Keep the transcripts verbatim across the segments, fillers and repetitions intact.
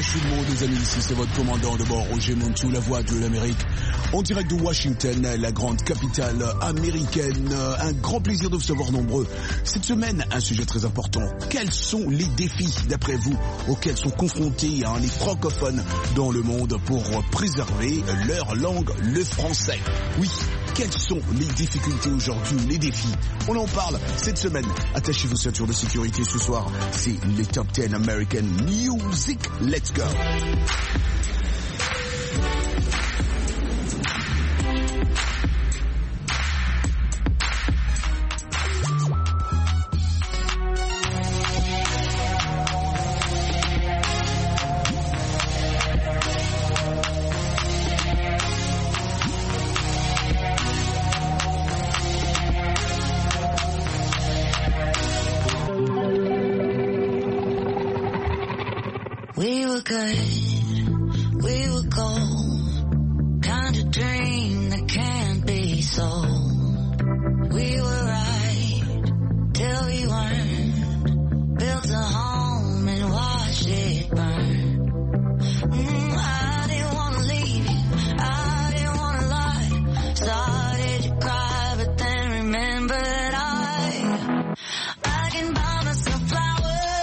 tout le monde, les amis, ici c'est votre commandant de bord, Roger Montou, la voix de l'Amérique, en direct de Washington, la grande capitale américaine. Un grand plaisir de vous savoir nombreux. Cette semaine, un sujet très important. Quels sont les défis, d'après vous, auxquels sont confrontés hein, les francophones dans le monde pour préserver leur langue, le français? Oui. Quelles sont les difficultés aujourd'hui, les défis? On en parle cette semaine. Attachez vos ceintures de sécurité ce soir. C'est les Top dix American Music. Let's go! We were good, we were gold, kind of dream that can't be sold. We were right, till we weren't, built a home and watched it burn. Mm, I didn't want to leave you, I didn't want to lie, started to cry but then remembered I, I can buy myself flowers.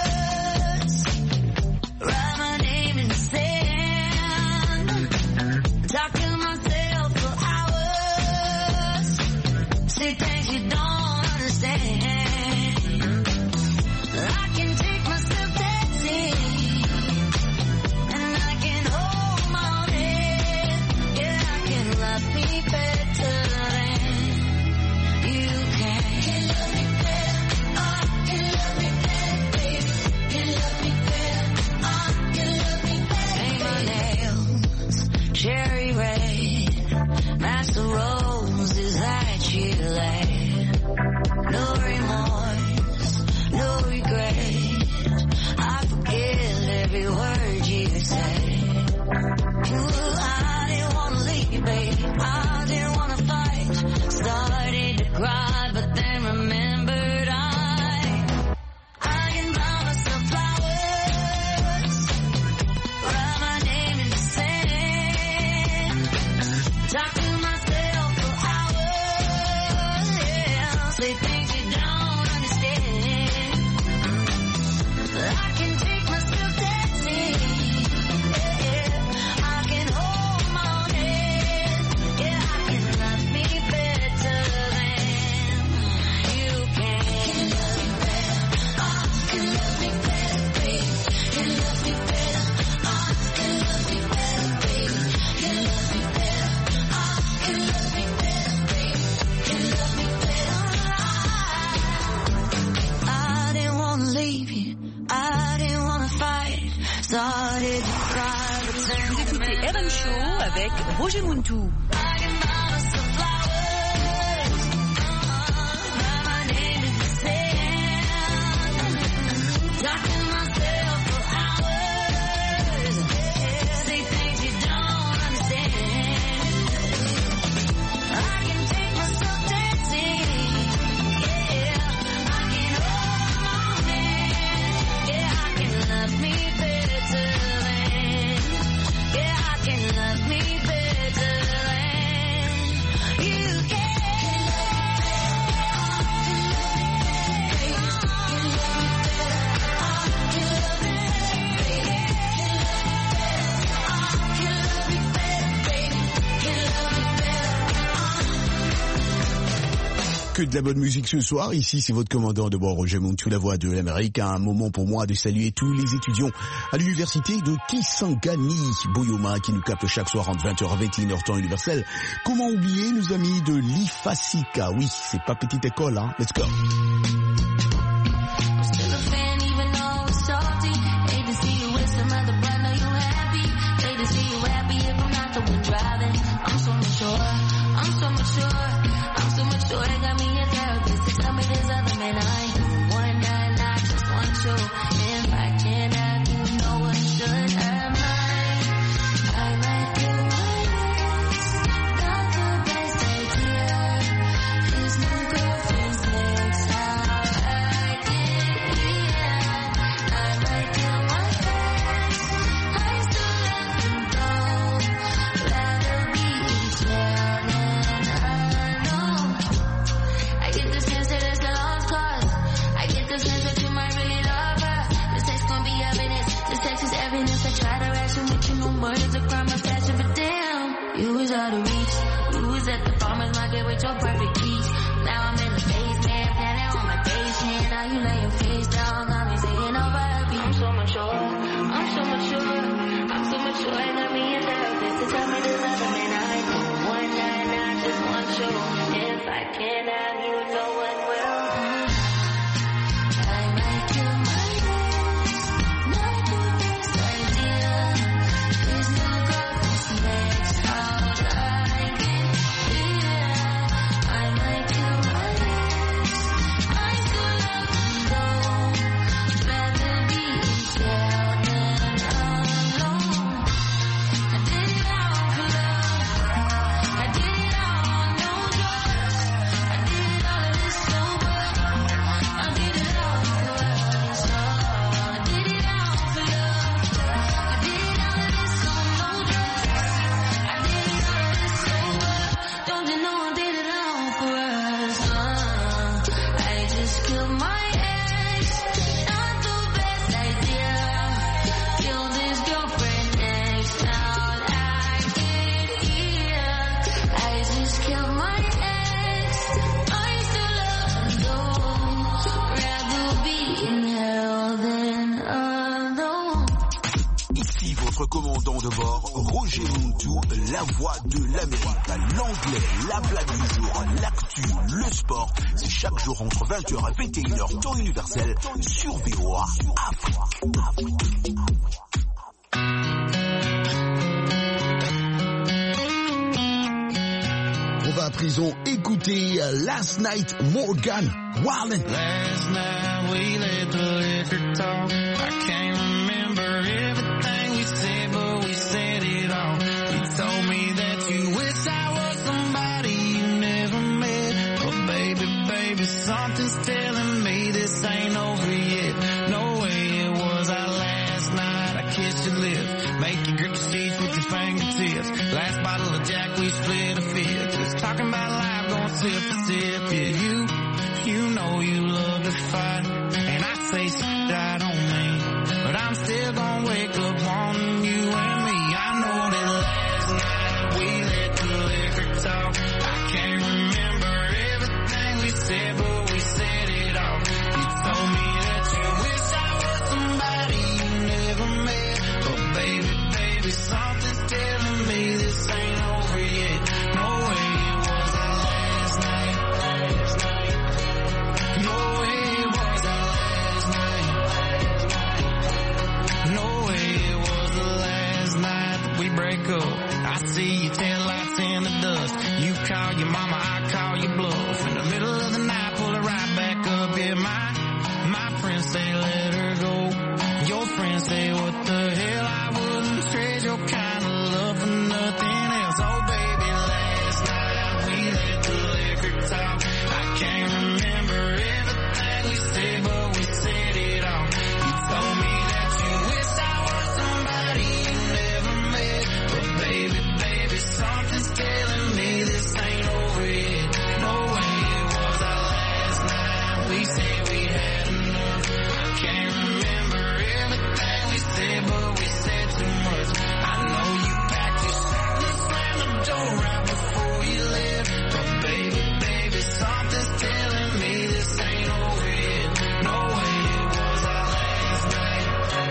Cherry red, master roses that you laid. No remorse, no regret. I forgive every word you said. Ooh, I didn't want to leave, baby. I didn't want to fight. Started to cry, but then remembered I, I can buy myself flowers. Write my name in the sand. Talk to myself for hours, yeah. Say things you don't understand. I can take myself dancing, yeah. I can hold my own head, yeah. I can love me better than you can. Can love me better, I can love me better, baby. Can love me better, I can love me better, baby. Can love me better. Can love me better, baby. Can love me better. I didn't want to leave you. I didn't want to fight. Started to cry, but then Vous écoutez R M Show avec Roger Montou. I can buy myself flowers. Write my name in the sand. Talk to myself for hours. Say things you don't understand. I can take myself dancing, yeah. I can hold my own hand, yeah. I can love me better than, yeah. I can love me better than you can. Que de la bonne musique ce soir. Ici, c'est votre commandant de bord, Roger Montou, la voix de l'Amérique. Un moment pour moi de saluer tous les étudiants à l'université de Kisangani, Boyoma, qui nous captent chaque soir entre vingt heures et vingt et une heures temps universel. Comment oublier nos amis de l'I F A S I C A? Oui, c'est pas petite école, hein. Let's go. Still a fan even though it's salty. Hate to see you with some other brother, know you happy. Hate to see you happy if I'm not the one driving. I'm so mature, I'm so mature, I'm so mature. They got me a therapist to tell me there's other men I ain't one night, I just want you. If I can't have you, no one should have mine. I might do this, not the best idea. There's no girlfriends next time. no murder's a crime of passion, but damn, you was out of reach. You was at the farmer's market with your perfect peach. Now I'm in the basement, planning on my patient. Now you lay your face down, got me saying over a beat. I'm so mature, I'm so mature, I'm so mature, and got me a therapist to tell me there's other men I know. One night, not just one show. If I can't have you, no one will. I might kill my ex, not the best idea. There's no girlfriend's next out I can hear. I might kill my ex, I still love him though. Rather be in jail than alone. I did it all for love. I did it all on no drugs. I did it all of this sober. I did it all for us. I did it all for love. I did it all of this on no drugs. I did it all of this sober. Don't you know I did it all for us? Uh, I just killed my ex. Not the best idea. Killed his girlfriend next out I can hear. I just killed my ex. I still love him though. Rather be in hell than alone. Ici votre commandant de bord, Roger Montou, la voix de l'Amérique. L'anglais, la blague du jour, l'actu, le sport, c'est chaque jour entre vingt heures et vingt et une heures, temps universel, sur V O A Afrique. On va à prison écouter euh, Last Night Morgan Wallen. Last night we let the liquor talk. I can't remember everything we said, but we said it all. You told me that you wish I was somebody you never met. But baby, baby, something's telling me this ain't over yet. No way it was our last night. I kissed your lips, make you grip the sheets with your fingertips. Last bottle of Jack, we split a fifth. Just talking about life, going sip for sip. Yeah, you, you know you love to fight, and I say shit I don't mean, but I'm still gonna wake up wanting you and me. I know that last night we let the liquor talk. I can't remember everything we said, but we said it all. You told me that you wish I was somebody you never met, but baby, baby, something's telling me this ain't over yet. No way it was our last night. Last night. No way it was our last night. No way it was the last night that we break up. I see your taillights in the dust. You call your mama, I call your bluff. In the middle of the night, pull it right back up. Yeah, my, my friends say let her go. Your friends say what the hell, I wouldn't trade your kind of love for nothing else. Oh baby, last night we let the liquor talk. I can't remember everything we said, but we said it all. You told me that you wish I was somebody you never met, but baby, baby, something's telling me this ain't over yet. No way it was our last night. We said we had enough. I can't remember everything we said, but we said too much. I know you packed your shit and slammed the door right before you left, but baby, baby, something's telling me this ain't over yet. No way it was our last night.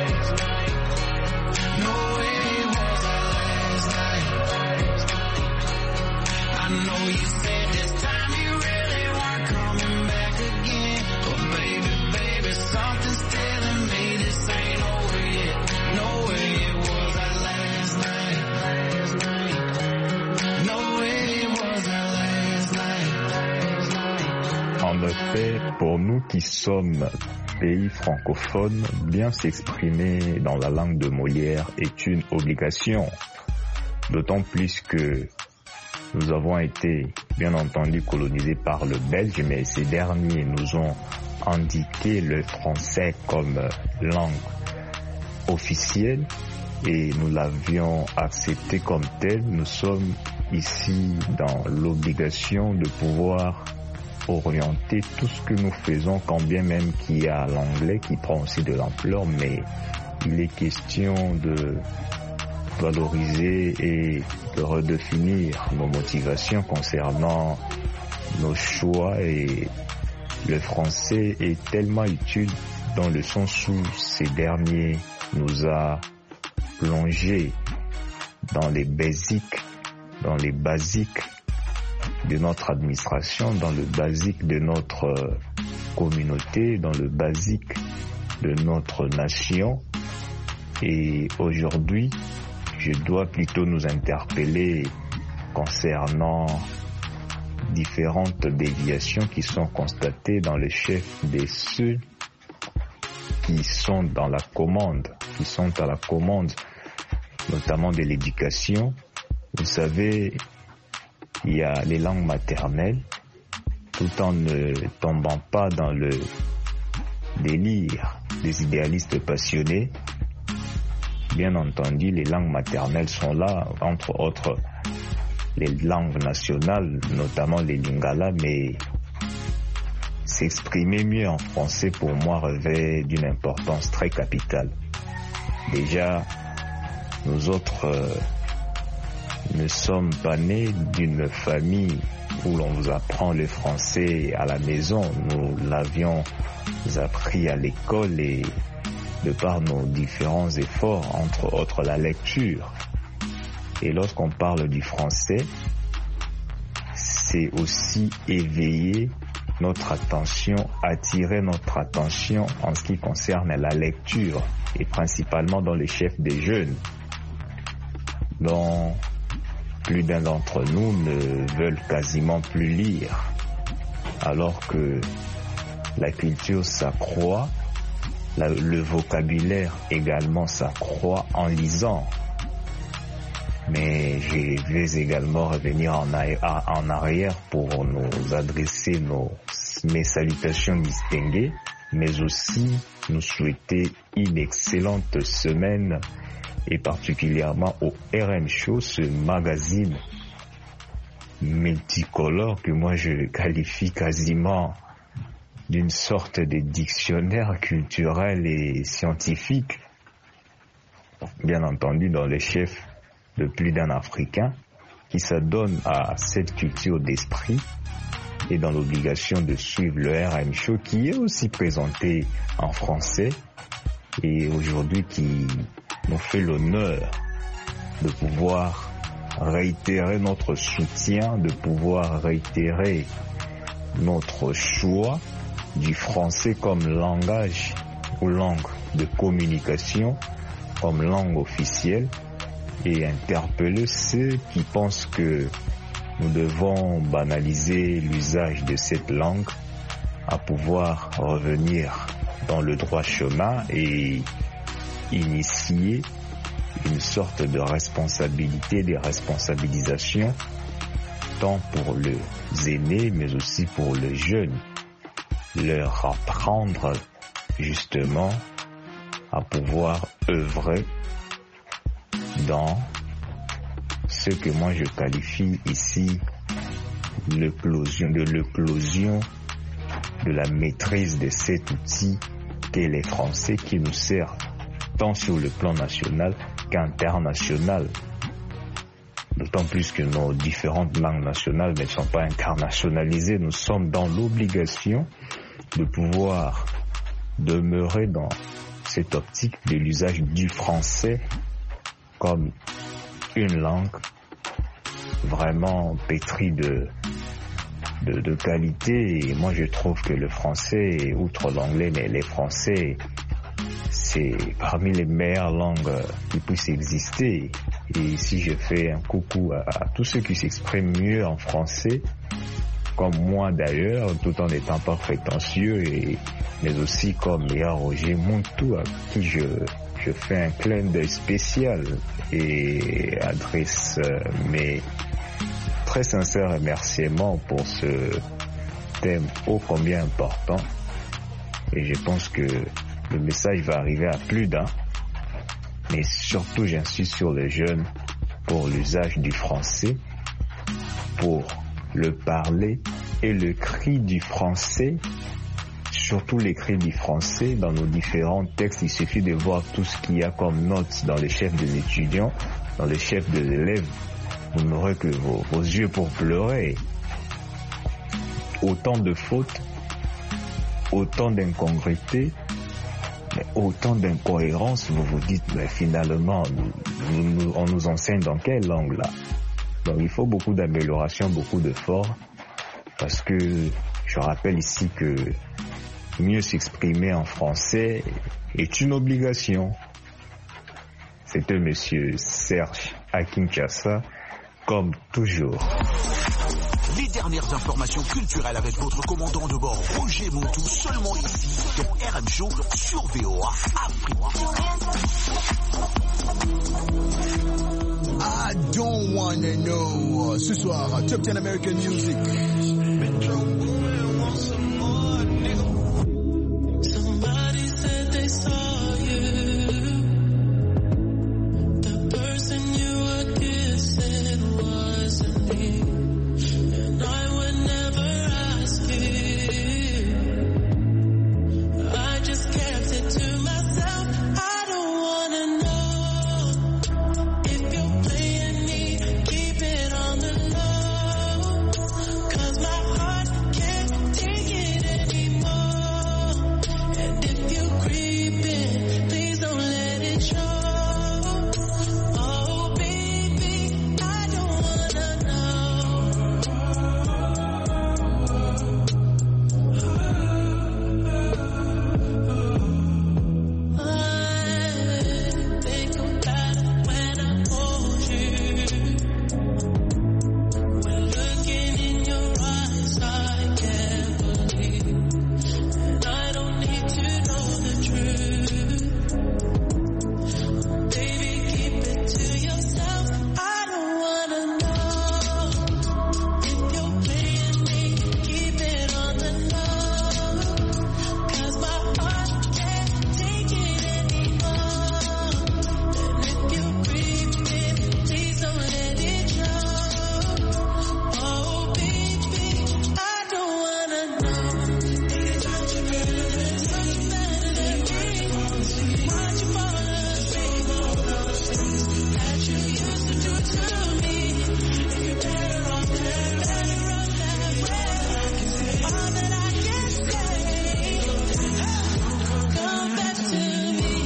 No way it was our last night. I know you said this time you really weren't coming back again, but baby, baby, something's telling me this ain't over yet. No way it was our last night. Last night. No way it was our last night. En effet, pour nous qui sommes pays francophones, bien s'exprimer dans la langue de Molière est une obligation. D'autant plus que nous avons été, bien entendu, colonisés par le Belge, mais ces derniers nous ont indiqué le français comme langue officielle et nous l'avions accepté comme tel. Nous sommes ici dans l'obligation de pouvoir orienter tout ce que nous faisons, quand bien même qu'il y a l'anglais qui prend aussi de l'ampleur, mais il est question de valoriser et de redéfinir nos motivations concernant nos choix. Et le français est tellement utile dans le sens où ces derniers nous a plongé dans les basiques, dans les basiques de notre administration, dans le basique de notre communauté, dans le basique de notre nation. Et aujourd'hui, je dois plutôt nous interpeller concernant différentes déviations qui sont constatées dans le chef de ceux qui sont dans la commande, qui sont à la commande, notamment de l'éducation. Vous savez, il y a les langues maternelles, tout en ne tombant pas dans le délire des idéalistes passionnés. Bien entendu, les langues maternelles sont là, entre autres les langues nationales, notamment les lingala, mais s'exprimer mieux en français pour moi revêt d'une importance très capitale. Déjà, nous autres euh, ne sommes pas nés d'une famille où l'on vous apprend le français à la maison. Nous l'avions appris à l'école et de par nos différents efforts, entre autres la lecture. Et lorsqu'on parle du français, c'est aussi éveiller notre attention, attirer notre attention en ce qui concerne la lecture, et principalement dans les chefs des jeunes, dont plus d'un d'entre nous ne veulent quasiment plus lire, alors que la culture s'accroît, la, le vocabulaire également s'accroît en lisant. Mais je vais également revenir en, en arrière pour nous adresser nos, mes salutations distinguées, mais aussi nous souhaiter une excellente semaine et particulièrement au R M Show, ce magazine multicolore que moi je qualifie quasiment d'une sorte de dictionnaire culturel et scientifique, bien entendu dans les chefs de plus d'un Africain qui s'adonne à cette culture d'esprit et dans l'obligation de suivre le R M Show qui est aussi présenté en français et aujourd'hui qui nous fait l'honneur de pouvoir réitérer notre soutien, de pouvoir réitérer notre choix du français comme langage ou langue de communication, comme langue officielle, et interpeller ceux qui pensent que nous devons banaliser l'usage de cette langue à pouvoir revenir dans le droit chemin et initier une sorte de responsabilité, de responsabilisation, tant pour les aînés mais aussi pour les jeunes, leur apprendre justement à pouvoir œuvrer dans ce que moi je qualifie ici l'éclosion de l'éclosion de la maîtrise de cet outil qu'est les Français, qui nous sert tant sur le plan national qu'international. D'autant plus que nos différentes langues nationales ne sont pas internationalisées. Nous sommes dans l'obligation de pouvoir demeurer dans cette optique de l'usage du français comme une langue vraiment pétrie de, de, de qualité. Et moi, je trouve que le français, outre l'anglais, mais les français, c'est parmi les meilleures langues qui puissent exister. Et ici, je fais un coucou à, à tous ceux qui s'expriment mieux en français, comme moi d'ailleurs, tout en n'étant pas prétentieux, et, mais aussi comme Léa Roger Montou, à qui je, je fais un clin d'œil spécial et adresse euh, mes très sincères remerciements pour ce thème ô combien important. Et je pense que le message va arriver à plus d'un, mais surtout j'insiste sur les jeunes pour l'usage du français, pour le parler et le cri du français surtout l'écrit du français. Dans nos différents textes, il suffit de voir tout ce qu'il y a comme notes dans les chefs des étudiants, dans les chefs des élèves. Vous n'aurez que vos, vos yeux pour pleurer. Autant de fautes, autant d'incongruités, mais autant d'incohérences. Vous vous dites, mais finalement, nous, nous, on nous enseigne dans quelle langue là? Donc il faut beaucoup d'amélioration, beaucoup d'efforts, parce que je rappelle ici que mieux s'exprimer en français est une obligation. C'était monsieur Serge à Kinshasa, comme toujours. Les dernières informations culturelles avec votre commandant de bord Roger Montou, seulement ici dans R M Show sur V O A Afrique. I don't wanna know. Ce soir, Top ten American Music. Somebody said they saw you. The person you were kissing wasn't me. And I would never ask you. I just kept it to myself. I don't wanna know if you're playing me. Keep it on the low, 'cause my heart can't take it anymore. And if you creep in, please don't let it show. Oh baby, I don't wanna know. I think about it when I hold you. When looking in your eyes, I can't believe. And I don't need to know the truth. Baby, keep it to yourself. I don't wanna know if you're playing me. Keep it on the low, 'cause my heart can't take it anymore. And if you creep in, please don't let it show. Oh baby, I don't wanna know. Think about you better than much better than me. Watch you fall asleep on those things that you used to do to me. If you're better off that, better off that way. All that I can say, come back to me.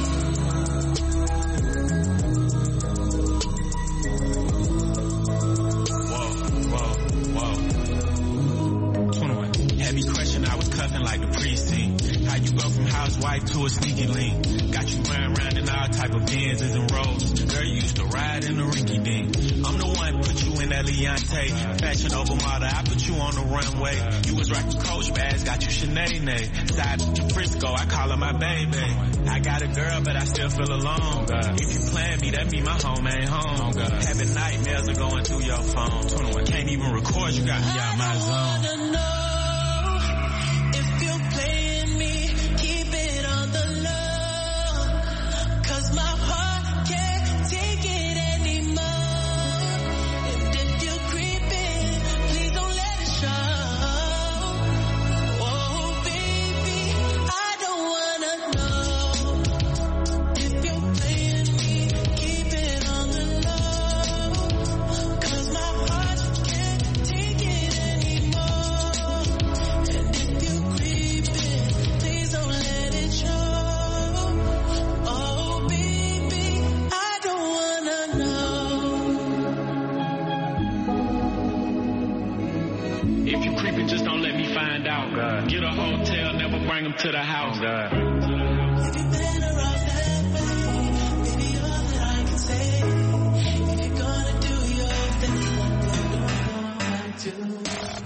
Whoa, whoa, whoa. twenty-one. Had me crushing, I was cuffing like the precinct. How you go from housewife to a sneaky link? Got you running around in all type of Benzes and Rolls. Girl, you used to ride in the rinky dink. I'm the one put you in that Leontay. Fashion over model, I put you on the runway. You was rocking Coach bags, got you Sinead. Side to Frisco, I call her my baby. I got a girl, but I still feel alone. If you plan me, that mean my home ain't home. Having nightmares are going through your phone. Can't even record, you got me out my zone. I wanna know if you're playing me. Keep it on the low, 'cause my heart can't take it anymore. And if you creep in, please don't let it show. Oh baby, I don't wanna know if you're playing me. Keep it on the low, 'cause my heart can't take it anymore. And if you creep in, please don't let it show. Oh baby, I don't wanna know. If you creeping, just don't let me find out. Get a hotel, never bring them to the house. If you're better off that way, baby, all that I can say. If you're gonna do your thing, then don't know how to.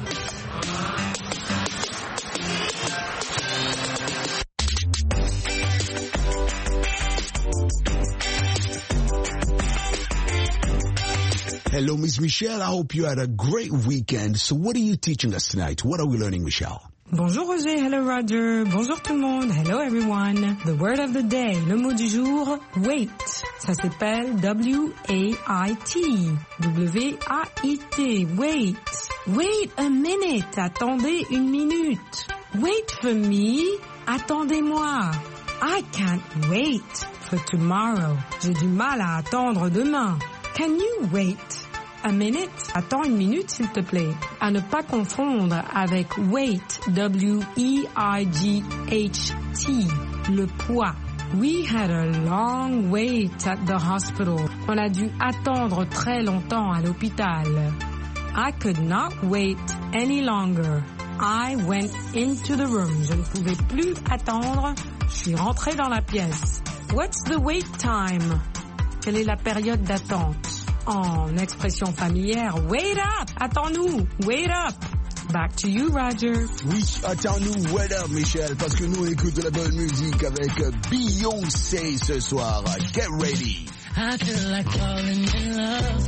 Hello, Miss Michelle. I hope you had a great weekend. So what are you teaching us tonight? What are we learning, Michelle? Bonjour Roger, hello Roger, bonjour tout le monde, hello everyone. The word of the day, le mot du jour, wait. Ça s'appelle W A I T. W A I T, wait. Wait a minute, attendez une minute. Wait for me. Attendez-moi. I can't wait for tomorrow. J'ai du mal à attendre demain. Can you wait a minute? Attends une minute, s'il te plaît. À ne pas confondre avec weight, W E I G H T, le poids. We had a long wait at the hospital. On a dû attendre très longtemps à l'hôpital. I could not wait any longer. I went into the room. Je ne pouvais plus attendre. Je suis rentrée dans la pièce. What's the wait time? Quelle est la période d'attente? En expression familière, wait up! Attends-nous! Wait up! Back to you, Roger. Oui, attends-nous, wait up, Michel, parce que nous on écoute de la bonne musique avec Beyoncé ce soir. Get ready. I feel like falling in love.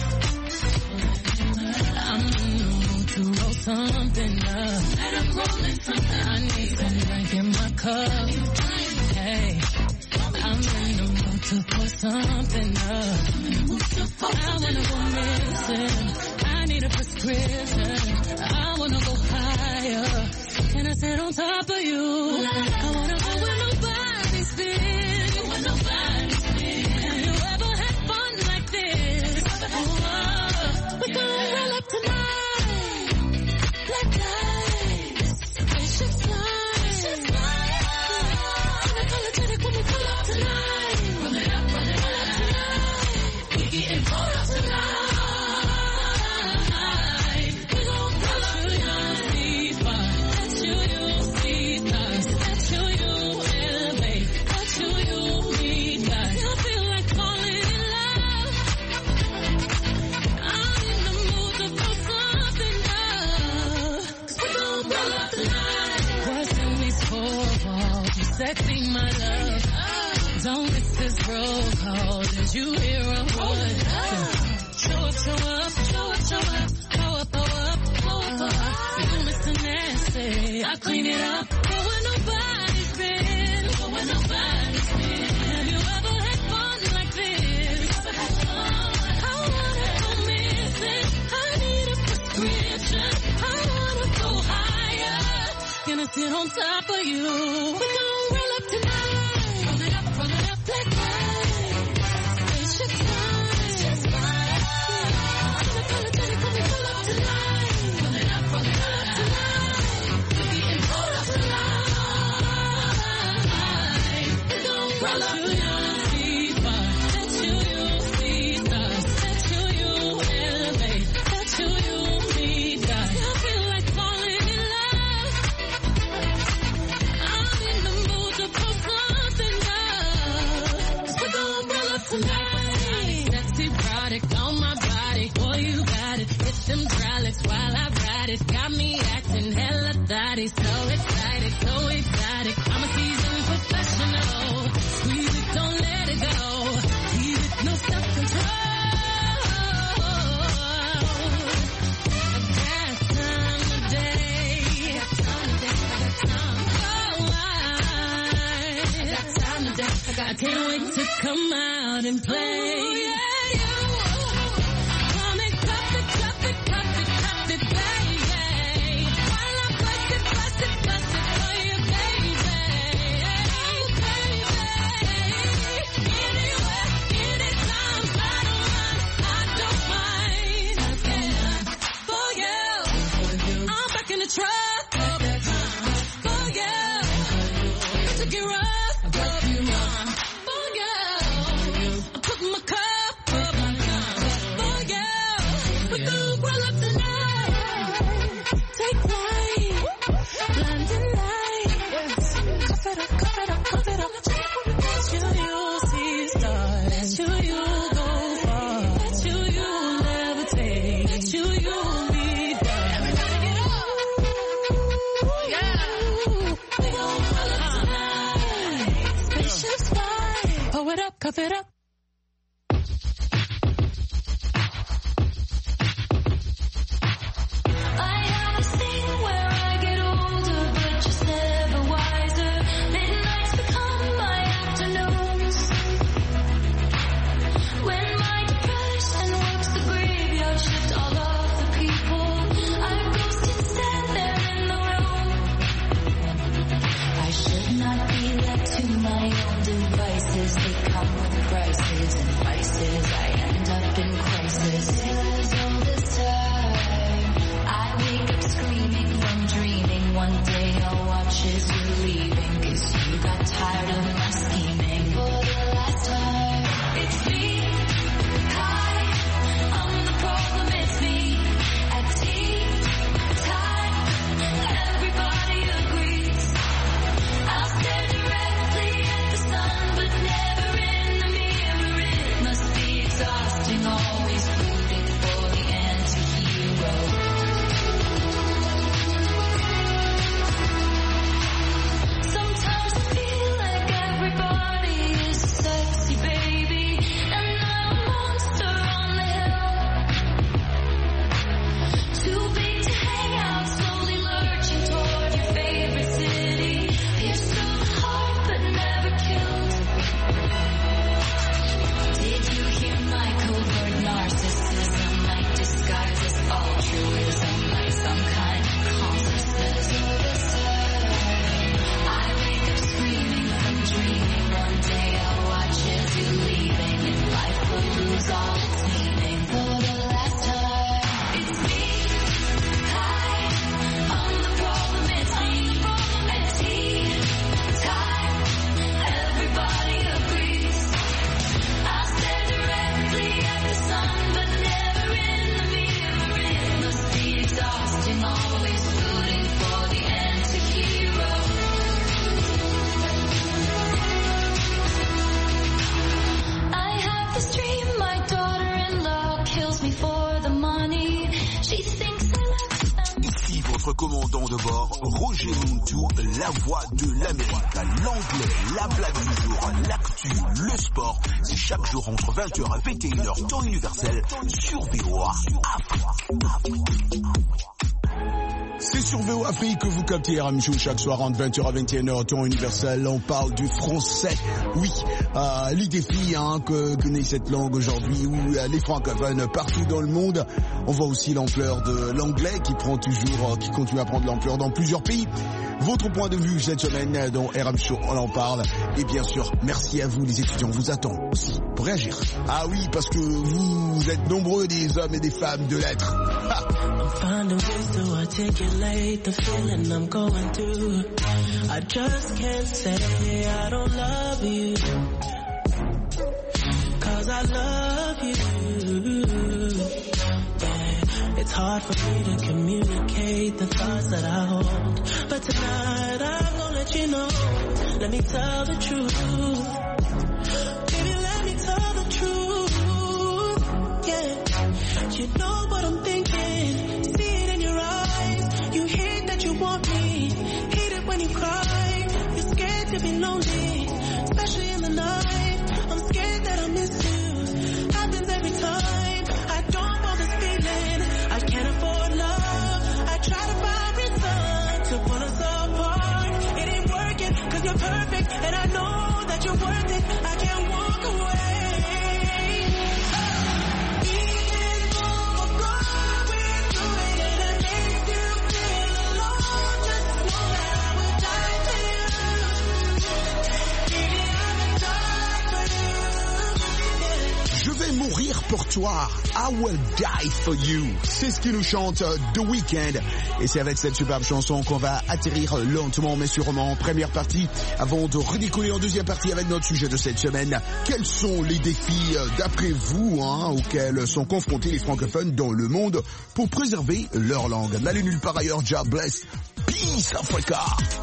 I'm in the mood to roll something up. And I'm rolling something. I need some drink in my cup. Hey, I'm in the mood to pour something up. I wanna go missing. I need a prescription. I wanna go higher. Can I sit on top of you? I wanna go where nobody's been. Where nobody's been. Have you ever had fun like this? Oh, we're gonna roll up tonight. Black lights. Spaceship flight. Spaceship flight. Unapologetic when we pull up tonight. Run it up, run it up tonight. We getting pulled up tonight. Sexy, my love. Don't miss this roll call. Did you hear a word? Show up, show up, show up, show up. Show up, show up, show up, show up. You Mister Nasty, I clean it up. Go where nobody's been. Go where nobody's been. Have you ever had fun like this? I wanna go missing. I need a prescription. I wanna go higher. Gonna sit on top of you. We're gonna while I ride it, got me acting hella thotty, so excited, so exotic. I'm a seasoned professional. Squeeze it, don't let it go. Tease it, no self-control. Got time today. Got time today. Got time. Oh, I got time today. I can't wait to come out and play. Ooh, yeah. Cuff it up. exhausting, always rooting for the anti-hero. Sometimes I feel like everybody is sexy, baby, and I'm a monster on the hill. Too big to hang out, slowly lurching toward your favorite city. Pierced through the heart but never killed. Did you hear my covert narcissism? Like disguised as altruism, like some kind of consciousness of the sun. I wake up screaming from dreaming. One day I'll watch as you're leaving, and life will lose all its meaning for the last time. It's me. Hi, I'm the problem. It's me. At tea time, everybody agrees. I stare directly at the sun, but never in the mirror. It must be exhausting, always rooting for the anti-hero. I have this dream, my daughter-in-law kills me for the money. She thinks I left them. Ici votre commandant de bord, Roger Montou, la voix de l'Amérique. L'anglais, la blague du jour, l'actu, le sport. C'est chaque jour entre vingt heures et vingt et une heures, temps universel, sur V O A Afrique. C'est sur V O A Afrique que vous captez R M Show chaque soir entre vingt heures à vingt et une heures, temps universel. On parle du français. Oui, euh, les défis hein, que connaît cette langue aujourd'hui, où euh, les francophones partout dans le monde. On voit aussi l'ampleur de l'anglais qui prend toujours, euh, qui continue à prendre l'ampleur dans plusieurs pays. Votre point de vue cette semaine dans R M Show, on en parle. Et bien sûr, merci à vous les étudiants, on vous attend aussi pour réagir. Ah oui, parce que vous êtes nombreux des hommes et des femmes de lettres. I'm finding ways to articulate the feeling I'm going through. I just can't say I don't love you, 'cause I love you. Yeah, it's hard for me to communicate the thoughts that I hold, but tonight I'm gonna let you know. Let me tell the truth. Baby, let me tell the truth. Yeah, you know what I'm thinking. See it in your eyes. You hate that you want me. Hate it when you cry. You're scared to be lonely, especially in the night. I'm scared that I miss you. Happens every time. I don't want this feeling. I can't afford love. I try to find reason to pull us apart. It ain't working 'cause you're perfect, and I know that you're worth it. I can't walk away. Je vais mourir pour toi. I will die for you. C'est ce qui nous chante The Weeknd. Et c'est avec cette superbe chanson qu'on va atterrir lentement mais sûrement en première partie avant de redécoller en deuxième partie avec notre sujet de cette semaine. Quels sont les défis d'après vous hein, auxquels sont confrontés les francophones dans le monde pour préserver leur langue? N'allez nulle part ailleurs, Jah bless. Peace Africa.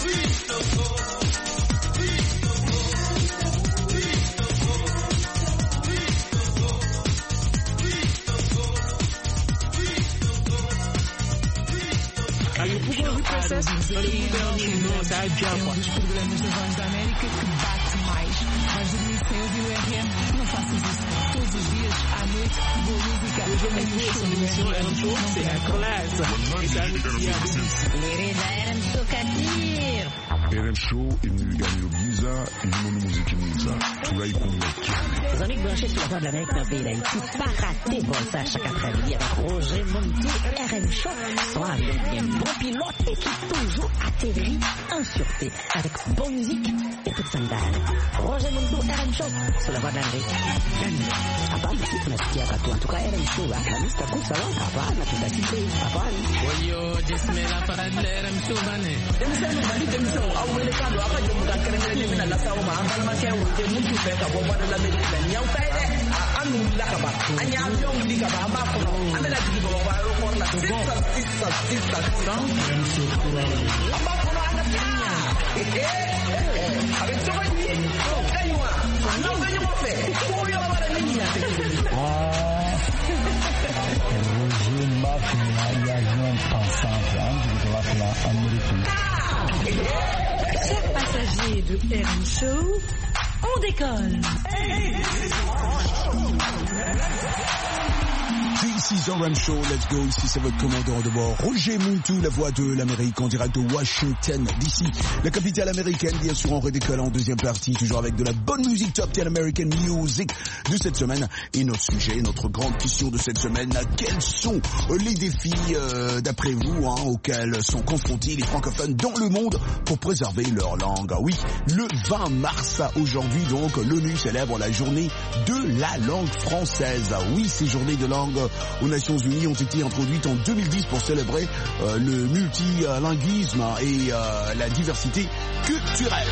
Aí o Google Reprocess, olha o moderno, não sai de água. Um dos programas da Voz da América que bate mais. Vais dormir sem ouvir o R M? Não faças isso. Todos os dias, à noite, boa música. Hoje é muito isso, no show, é um show, c'est la classe. Et ça, il y a des... Les R M Tokatir. R M Show, il nous gagne le visa, il nous montre musique, il nous ça. Tout là, il convainc. Les amis branchés sur la Voix de l'Amérique dans le pays d'Haïti, pas rater bon ça chaque après-midi avec Roger Montou, R M Show, soit avec un bon pilote et qui toujours atterrit en sûreté avec bonne musique et toute sandale. Roger Montou, R M Show, sur la Voix de l'Amérique. Gagne. Hapana sisi tunasikia kwa tu. Tuka R M Show, akamista kusa wala hapana tutasite. Hapana. Oyo, jismela para de R M Show bane. Demisemo bali demisemo awele kando apa jomuka kerengere ni mina lasa uma ambala make wote muntu peka bo Voix de l'Amérique. Nyau kaide anu lakaba. Anya yong likaba amba ko. Amela dibo ba ro ko la sisa sisa sisa. Amba ko ana tinya. Eh eh. Avec toi ni. Kaiwa. Non venez me faire. Pour y avoir la ligne. la américaine. Chers passagers de R M Show, on décolle. This is R M Show, let's go, ici c'est votre commandant de bord, Roger Muntu, la voix de l'Amérique, en direct de Washington, D C, la capitale américaine, bien sûr on redécolle en deuxième partie, toujours avec de la bonne musique, Top dix American Music de cette semaine, et notre sujet, notre grande question de cette semaine, quels sont les défis, euh, d'après vous, hein, auxquels sont confrontés les francophones dans le monde pour préserver leur langue? Oui, le vingt mars, aujourd'hui donc, l'ONU célèbre la journée de la langue française. Oui, ces journées de langue aux Nations Unies ont été introduites en deux mille dix pour célébrer euh, le multilinguisme et euh, la diversité culturelle.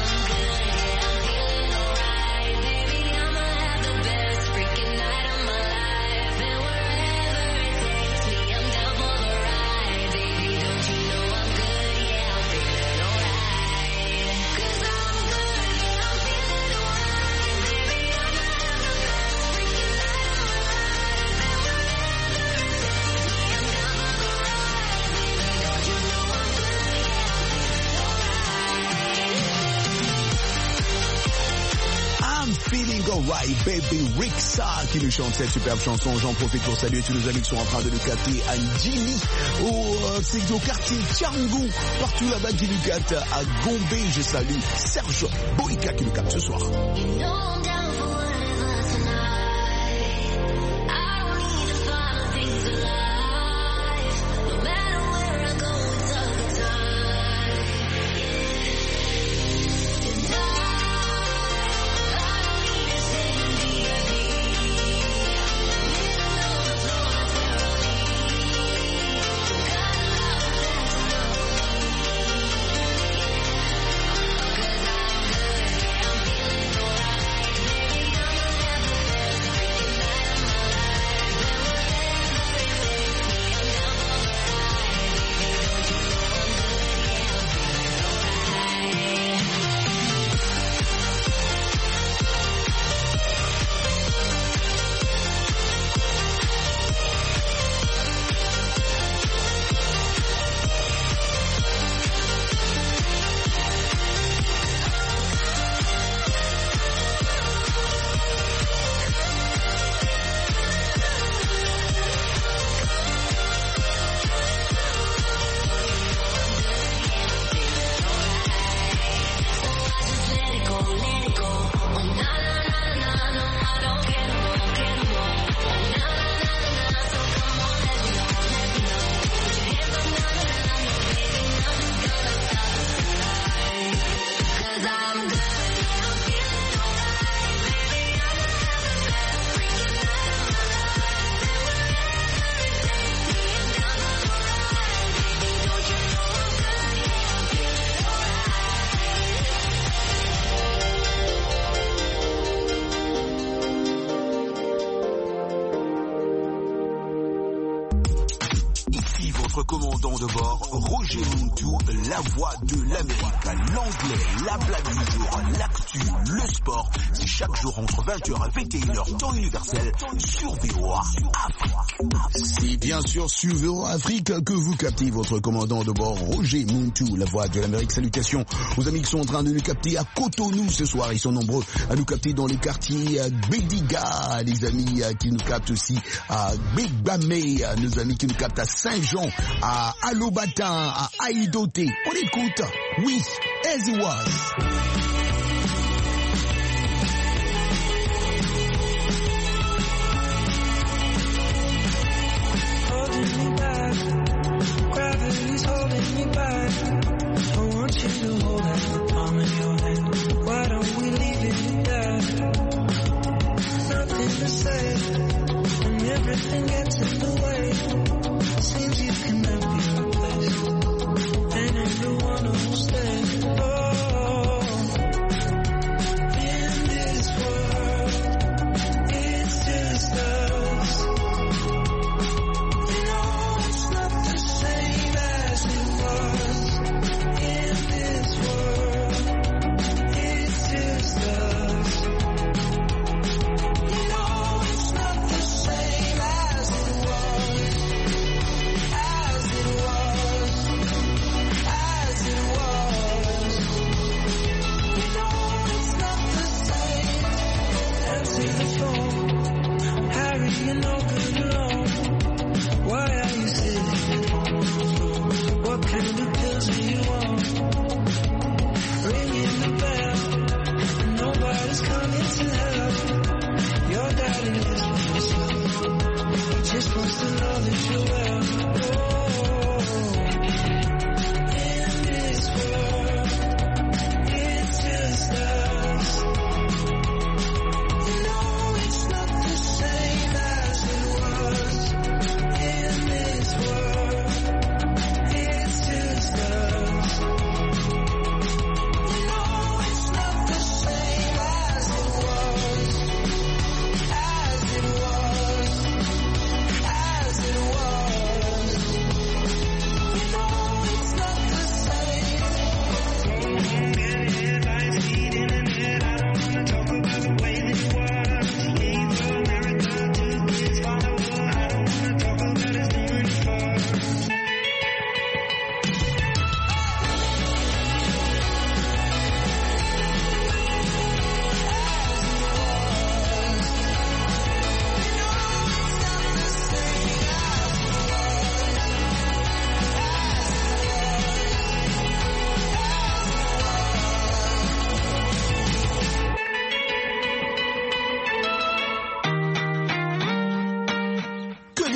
Alright baby, Rixa qui nous chante cette superbe chanson. J'en profite pour saluer tous nos amis qui sont en train de nous capter à Njili, au, euh, c'est au quartier Tiango, partout là-bas qui nous capte à Gombe. Je salue Serge Boïka qui nous capte ce soir. Commandant de bord, Roger Muntu, la voix de l'Amérique, l'anglais, la blague du jour, l'actu, le sport, c'est chaque jour entre vingt heures et vingt et une heures temps universel sur V O A Afrique. C'est bien sûr sur V O A Afrique que vous captez votre commandant de bord, Roger Muntu, la voix de l'Amérique. Salutations aux amis qui sont en train de nous capter à Cotonou ce soir, ils sont nombreux à nous capter dans les quartiers Bédiga, les amis qui nous captent aussi à Begbamé, nos amis qui nous captent à Saint-Jean, à Alobata, à Aïdoté. On écoute With As It Was. Gravity's holding me back. I want you to hold it in the palm of your hand. Why don't we leave it there? Nothing to say, and everything gets in the way. Seems you cannot be replaced, and everyone will stay. Oh, in this world, it's just us. As it was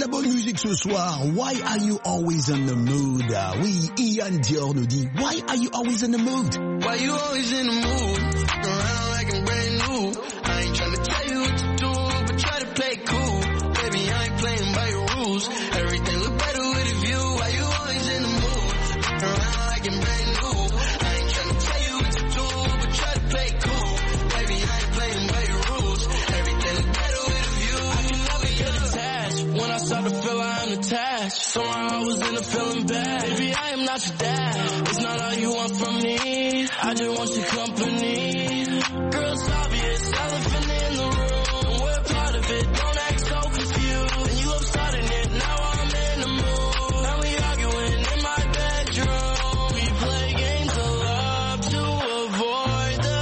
la bonne musique ce soir. Why are you always in the mood? Ah, oui, Ian Dior nous dit, why are you always in the mood? Why you always in the mood? Around like I'm brand new. I ain't tryna tell you what to do, but try to play cool. Baby, I ain't playing by your rules. Everything look better with a view. Why you always in the mood? Around like I'm brand new. I ain't tryna tell you what to do, but try to play cool. Baby, I ain't playing by your rules. Everything look better with a view. I can never get attached. When I start to feel I'm attached, somehow I was in a feeling bad. Baby, I am not your dad. It's not all you want from me. I just want your company. Girl, it's obvious, elephant in the room. We're part of it, don't act so confused. And you have started it, now I'm in the mood. Now we arguing in my bedroom. We play games of love to avoid the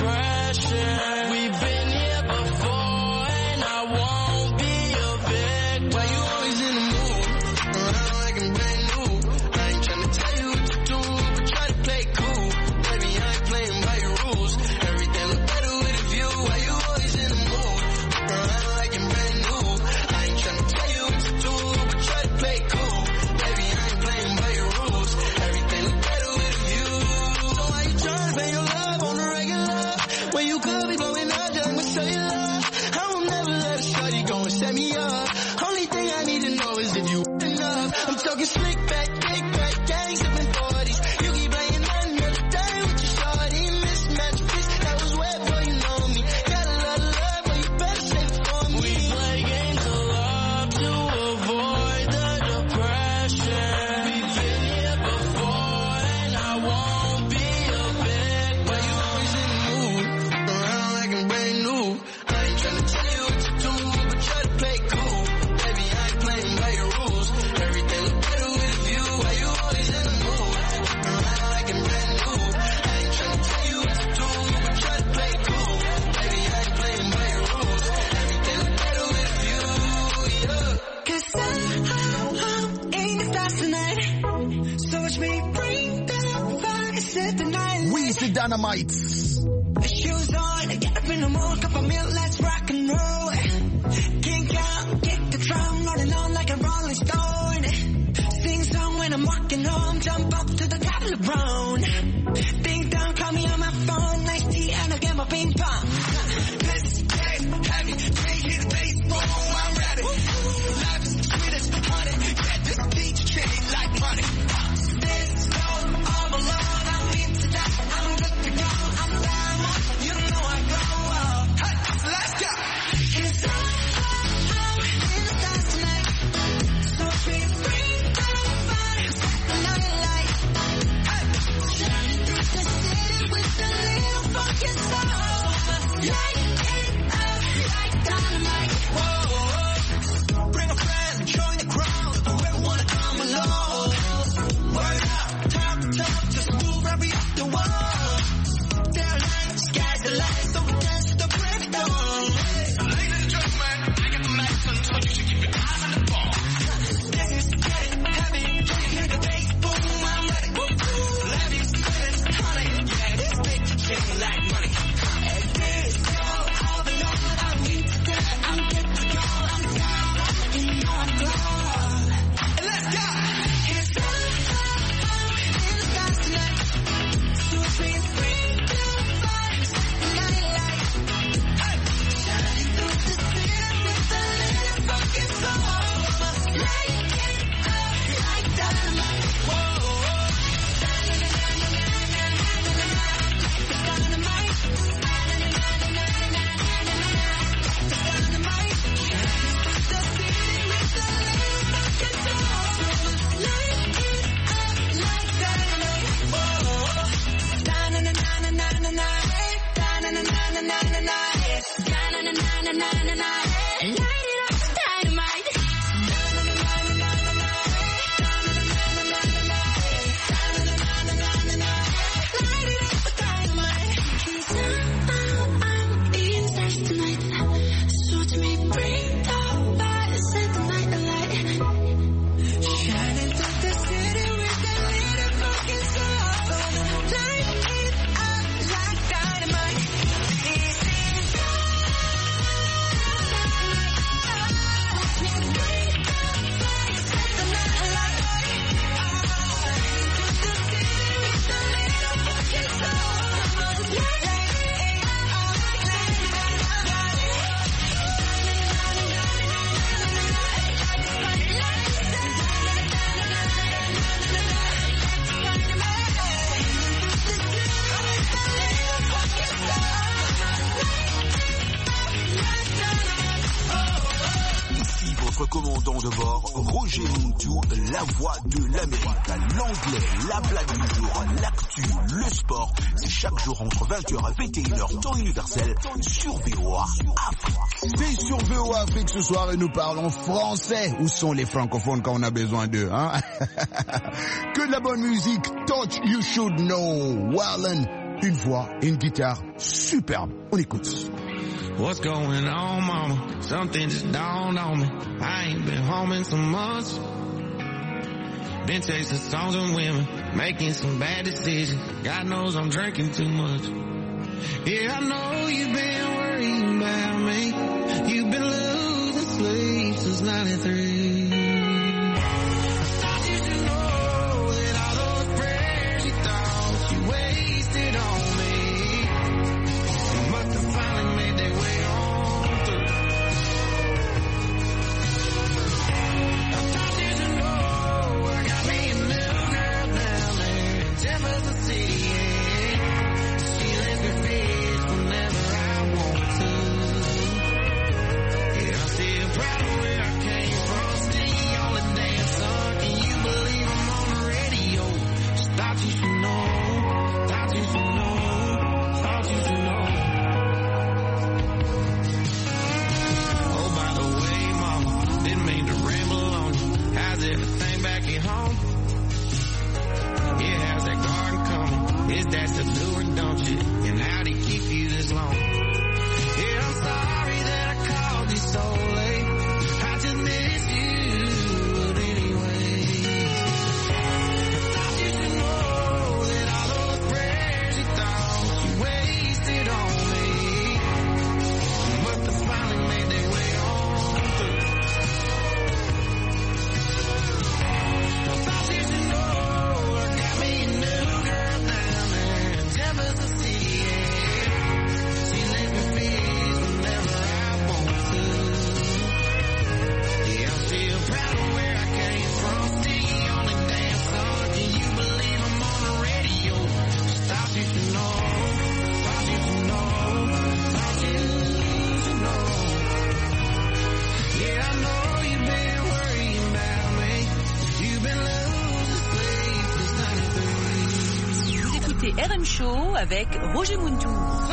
depression. We've been here before and I won't be a victim. Why you always in the mood? Around like I'm brand new. I ain't tryna tell you what to do, but try to play cool. Baby, I ain't playing by your rules. Everything look better with a view. Why you always in the mood? Around like I'm brand new. I ain't tryna tell you what to do, but try to play cool. Baby, I ain't playing by your rules. Everything look better with a view. So why you tryna pay your love on the regular? When you could be blowing up just with cellular. I will never let a shawty go and set me up. Only thing I need to know is if you enough. I'm talking slick back, kick back, gang sipping forties. You keep playing another day with your shawty. Mismatch piece, that was wet before you know me. Got a lot of love, but you better save it for me. We play games of love to avoid the depression. We've been here before and I won't be a victim. Why you always in the mood? Around like I'm brand new. I ain't tryna tell you what to do, but try to play cool. Baby, I ain't playing by your rules. Everything look better with a view. Why you always in the mood? Around like I'm brand new. I ain't tryna tell you what to do, but try to play cool. Baby, I ain't playing by your rules. Everything look better with a view, yeah. Cause I'm in the stars tonight. So watch me bring the fire, set the night. Oui, c'est Dynamite. Shoes on, get up in the morning, cup of milk, let's rock and roll. Kink out, kick the drum, rolling on like a rolling stone. Sing song when I'm walking home, jump up to the top of the brown. Ding dong, call me on my phone, nice tea and I get my ping pong. Let's get heavy, can't hit the bass, boom, I'm ready. Life is sweet as honey, get this beat treated like money. This song, all alone, I'm into that, I'm good to go, I'm down, you know I go, hey, let's go. Cause I'm in the stars tonight, so we bring the fire, set the night light. Hey, votre commandant de bord, Roger Montou, la voix de l'Amérique. L'anglais, la blague du jour, l'actu, le sport, c'est chaque jour entre vingt heures et vingt et une heures, temps universel, sur V O A Afrique. C'est sur V O A Afrique ce soir et nous parlons français. Où sont les francophones quand on a besoin d'eux, hein? Que de la bonne musique, Touch You Should Know, Wallen, une voix et une guitare superbe. On écoute. What's going on, mama? Something just dawned on me. I ain't been home in some months. Been chasing songs and women, making some bad decisions. God knows I'm drinking too much. Yeah, I know you've been worrying about me. You've been losing sleep since ninety-three. R M Show avec Roger Montou.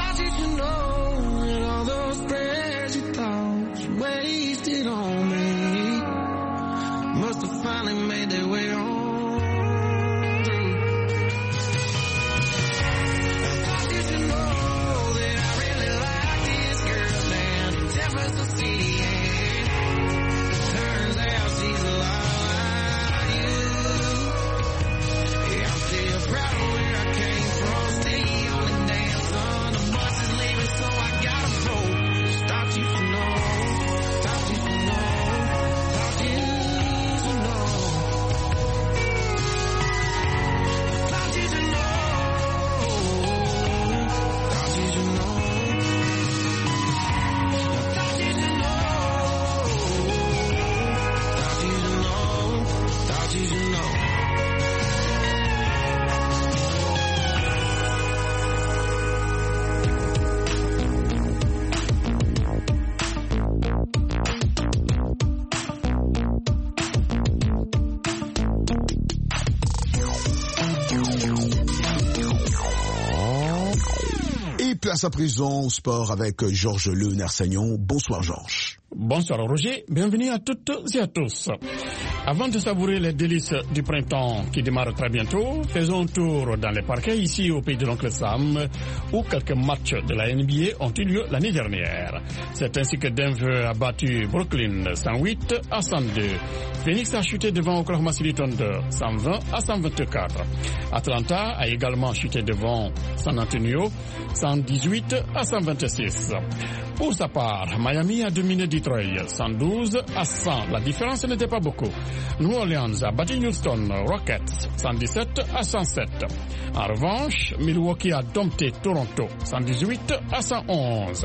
Place à présent au sport avec Georges Le Nersagnon. Bonsoir Georges. Bonsoir Roger, bienvenue à toutes et à tous. Avant de savourer les délices du printemps qui démarre très bientôt, faisons un tour dans les parquets ici au pays de l'oncle Sam où quelques matchs de la N B A ont eu lieu l'année dernière. C'est ainsi que Denver a battu Brooklyn cent huit à cent deux. Phoenix a chuté devant Oklahoma City Thunder cent vingt à cent vingt-quatre. Atlanta a également chuté devant San Antonio cent dix-huit à cent vingt-six. Pour sa part, Miami a dominé Detroit cent douze à cent. La différence n'était pas beaucoup. New Orleans a battu Houston Rockets cent dix-sept à cent sept. En revanche, Milwaukee a dompté Toronto cent dix-huit à cent onze.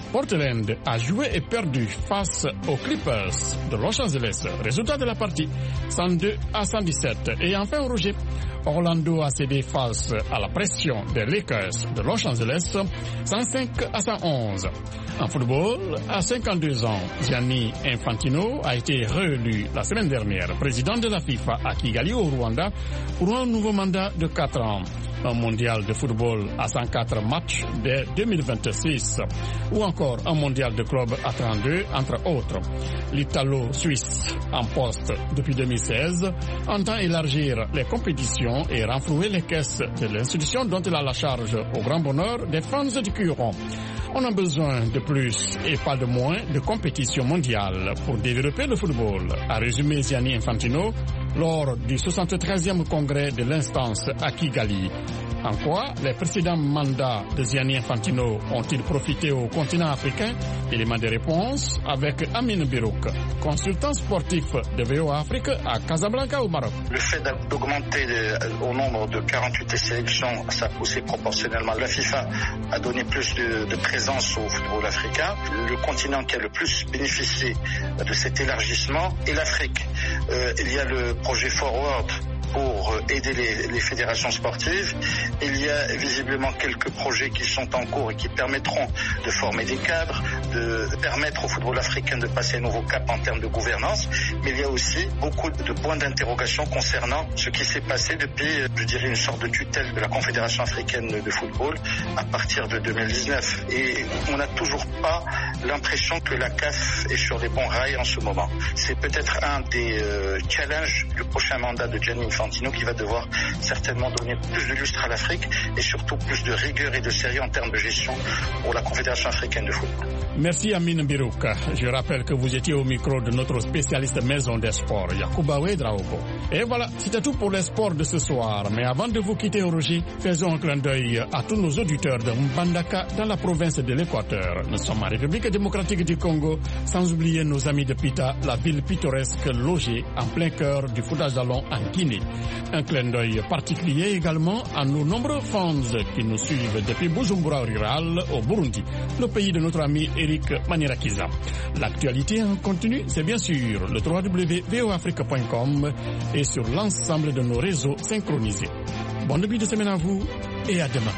Portland a joué et perdu face aux Clippers de Los Angeles. Résultat de la partie, cent deux à cent dix-sept. Et enfin, Roger, Orlando a cédé face à la pression des Lakers de Los Angeles, cent cinq à cent onze. En football, à cinquante-deux ans, Gianni Infantino a été réélu la semaine dernière président de la FIFA à Kigali au Rwanda pour un nouveau mandat de quatre ans. Un mondial de football à cent quatre matchs dès deux mille vingt-six ou encore un mondial de club à trente-deux entre autres. L'Italo-Suisse, en poste depuis deux mille seize, entend élargir les compétitions et renflouer les caisses de l'institution dont il a la charge au grand bonheur des fans du Curon. On a besoin de plus et pas de moins de compétitions mondiales pour développer le football, a résumé Gianni Infantino lors du soixante-treizième congrès de l'instance à Kigali. En quoi les précédents mandats de Gianni Infantino ont-ils profité au continent africain? Élément de réponse avec Amine Birouk, consultant sportif de V O A Afrique à Casablanca au Maroc. Le fait d'augmenter au nombre de quarante-huit sélections, ça a poussé proportionnellement. La FIFA a donné plus de, de présence au football africain. Le continent qui a le plus bénéficié de cet élargissement est l'Afrique. Euh, il y a le projet Forward pour aider les, les fédérations sportives. Il y a visiblement quelques projets qui sont en cours et qui permettront de former des cadres, de permettre au football africain de passer un nouveau cap en termes de gouvernance. Mais il y a aussi beaucoup de points d'interrogation concernant ce qui s'est passé depuis, je dirais, une sorte de tutelle de la Confédération africaine de football à partir de deux mille dix-neuf. Et on n'a toujours pas l'impression que la C A F est sur les bons rails en ce moment. C'est peut-être un des euh, challenges du prochain mandat de Gianni Infantino qui va devoir certainement donner plus de lustre à l'Afrique et surtout plus de rigueur et de sérieux en termes de gestion pour la Confédération africaine de football. Merci Amine Birouk. Je rappelle que vous étiez au micro de notre spécialiste maison des sports, Yacouba Ouedraogo. Et voilà, c'était tout pour les sports de ce soir. Mais avant de vous quitter, Roger, faisons un clin d'œil à tous nos auditeurs de Mbandaka dans la province de l'Équateur. Nous sommes en République démocratique du Congo, sans oublier nos amis de Pita, la ville pittoresque logée en plein cœur du Fouta Jalon en Guinée. Un clin d'œil particulier également à nos nombreux fans qui nous suivent depuis Bujumbura rural au Burundi, le pays de notre ami Eric Manirakiza. L'actualité en continu, c'est bien sûr le w w w point v o afrique point com et sur l'ensemble de nos réseaux synchronisés. Bon début de semaine à vous et à demain.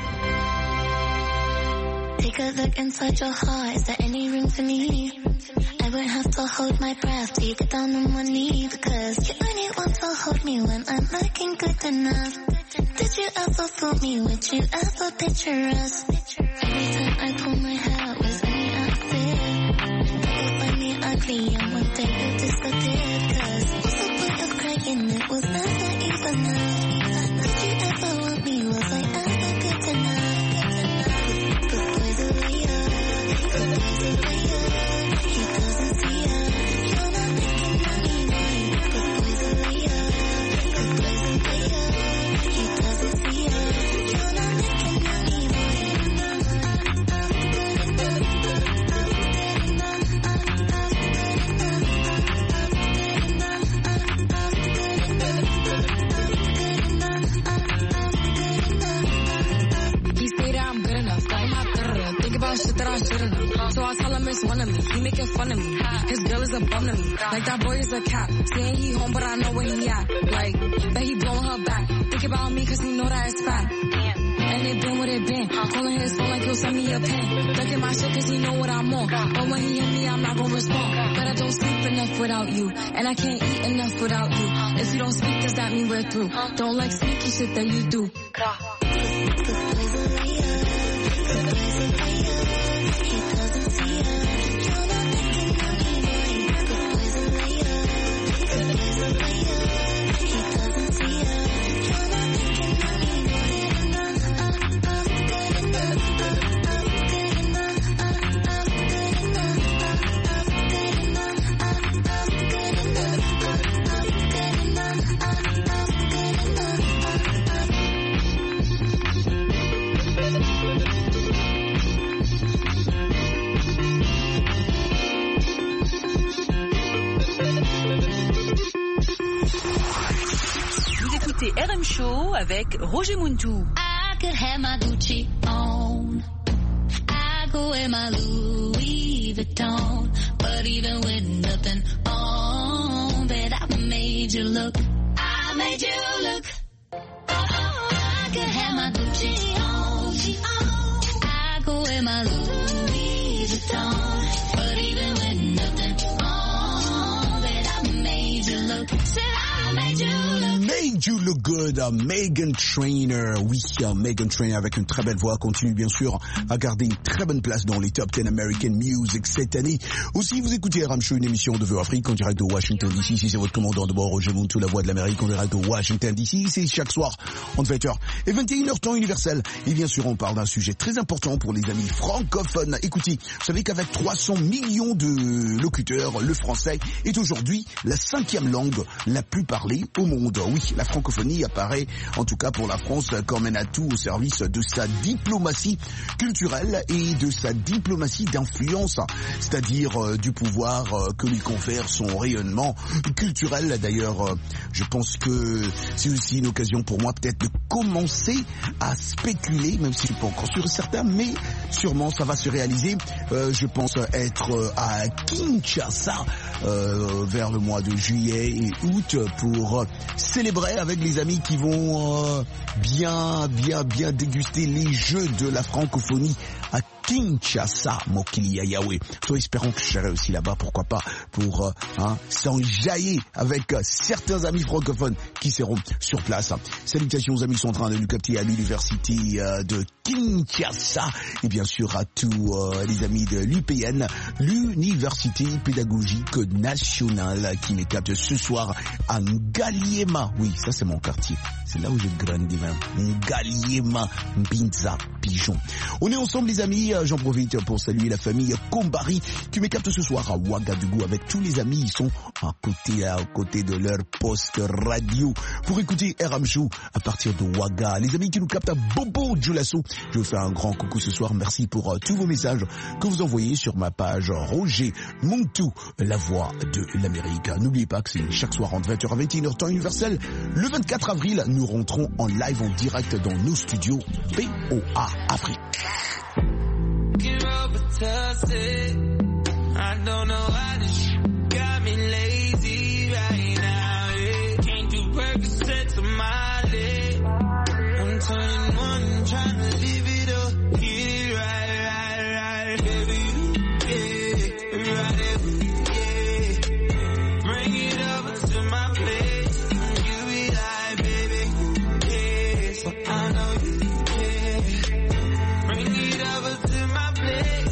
Take a look inside your heart, is there any room for me? I won't have to hold my breath till you get down on one knee, because you only want to hold me when I'm looking good enough. Did you ever fool me? Would you ever picture us? Every time I pull my hair, was any outfit? People find me ugly and one day you'll disappear, cause what's the point of crying? It was never even enough. Did you ever want me? Was I ever good enough? Shit that I shouldn't have. So I tell him it's one of me. He making fun of me. His girl is a bum to me. Like that boy is a cat. Saying he home, but I know where he at. Like, bet he blowing her back. Think about me, cause he know that it's fat. And it been what it been. Calling his phone like he'll send me a pin. Look at my shit cause he know what I'm on. But when he hit me, I'm not gonna respond. But I don't sleep enough without you. And I can't eat enough without you. If you don't speak, does that mean we're through? Don't like sneaky shit that you do. R M Show avec Roger Muntou. I could have my Gucci on. I go go wear my Louis Vuitton, but even with nothing on, bet I made you look. I made you look. Oh, I could have my Gucci on. I go wear my Louis Vuitton, but even with nothing on, bet I made you look. Said I made you look. Made you look good, uh, Meghan Trainor. Oui, uh, Meghan Trainor avec une très belle voix continue bien sûr à garder une très bonne place dans les top dix American Music cette année. Aussi, vous écoutez R M Show, une émission de Vœux Afrique en direct de Washington D C. Si c'est votre commandant de bord, Roger Muntu, la voix de l'Amérique en direct de Washington D C. C'est chaque soir entre vingt heures et vingt et une heures temps universel. Et bien sûr, on parle d'un sujet très important pour les amis francophones. Écoutez, vous savez qu'avec trois cents millions de locuteurs, le français est aujourd'hui la cinquième langue la plus parlée au monde. Oui, la francophonie apparaît, en tout cas pour la France, comme un atout au service de sa diplomatie culturelle et de sa diplomatie d'influence, c'est-à-dire euh, du pouvoir euh, que lui confère son rayonnement culturel. D'ailleurs, euh, je pense que c'est aussi une occasion pour moi peut-être de commencer à spéculer, même si je ne suis pas encore sûr et certain, mais sûrement ça va se réaliser. Euh, je pense être à Kinshasa euh, vers le mois de juillet et août pour célébrer avec les amis qui vont euh, bien, bien, bien déguster les jeux de la francophonie à Kinshasa, Mokili Yahweh. Toi, espérons que je serai aussi là-bas, pourquoi pas, pour euh, hein, s'enjailler avec euh, certains amis francophones qui seront sur place. Salutations aux amis qui sont en train de nous capter à l'université euh, de Kinshasa et bien sûr à tous euh, les amis de l'U P N, l'Université Pédagogique Nationale, qui me capte ce soir à Ngaliema. Oui, ça c'est mon quartier. C'est là où j'ai grandi même. Ngaliema, Mbinza, Pigeon. On est ensemble les amis, j'en profite pour saluer la famille Kombari qui me capte ce soir à Ouagadougou avec tous les amis. Ils sont à côté, à côté de leur poste radio pour écouter R M Show à partir de Ouaga. Les amis qui nous captent à Bobo Djoulasso, je vous fais un grand coucou ce soir. Merci pour uh, tous vos messages que vous envoyez sur ma page Roger Muntu, la voix de l'Amérique. N'oubliez pas que c'est chaque soir entre vingt heures et vingt et une heures temps universel. Le vingt-quatre avril, nous rentrons en live en direct dans nos studios B O A Afrique. I don't know why this got me lazy right now. Yeah. Can't do Percocet to my leg. I'm twenty-one, trying to live it up. Get it right, right, right. Baby, yeah, right, yeah. Bring it over to my place. You be like, baby, yeah. So I know you care. Bring it over to my place.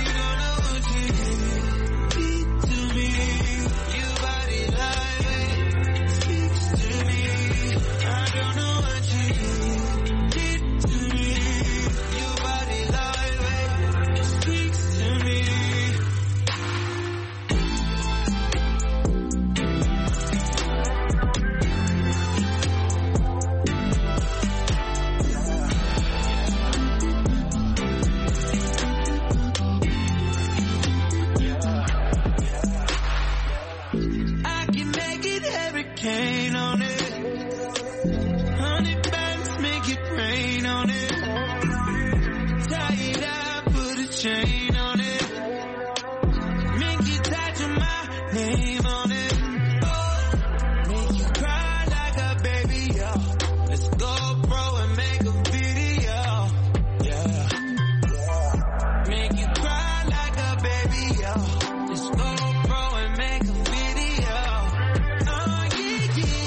Cane on it, honey bands make it rain on it. Tie it up, put a chain on it. Make you tattoo my name on it. Oh, make you cry like a baby, yo. Let's go, bro, and make a video, yeah. Make you cry like a baby, yo. Let's go, bro, and make a video. Oh, yeah, yeah.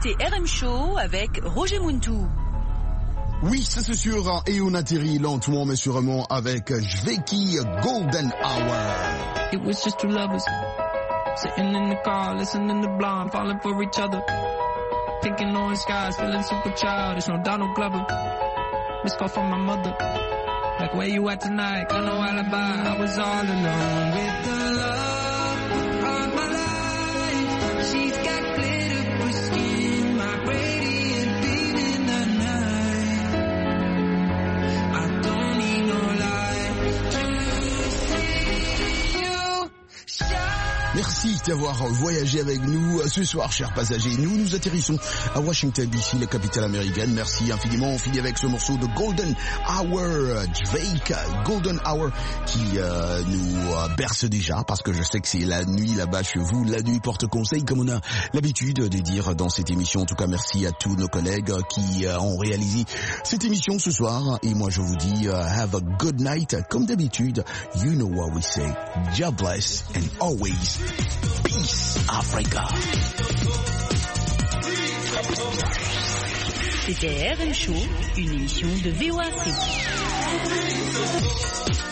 écoutez R M Show avec Roger Muntou. Oui, ça c'est sûr, et on atterrit lentement mais sûrement avec Zveki Golden Hour. It was just two lovers sitting in the car, listening to Blonde, falling for each other. Pink and orange skies, feeling super childish, no Donald Glover. Missed call from my mother, like where you at tonight? Got no alibi, I was all alone with the love of my life. She's got glitter for skin, my radiant beam in the night. I don't need no light to see you shine. Merci d'avoir voyagé avec nous ce soir, chers passagers. Nous, nous atterrissons à Washington D C, la capitale américaine. Merci infiniment. On finit avec ce morceau de Golden Hour, Drake, Golden Hour, qui euh, nous euh, berce déjà, parce que je sais que c'est la nuit là-bas chez vous. La nuit porte conseil, comme on a l'habitude de dire dans cette émission. En tout cas, merci à tous nos collègues qui euh, ont réalisé cette émission ce soir. Et moi, je vous dis, uh, have a good night. Comme d'habitude, you know what we say. God bless and always peace, Africa. C'était R M Show, une émission de V O A C.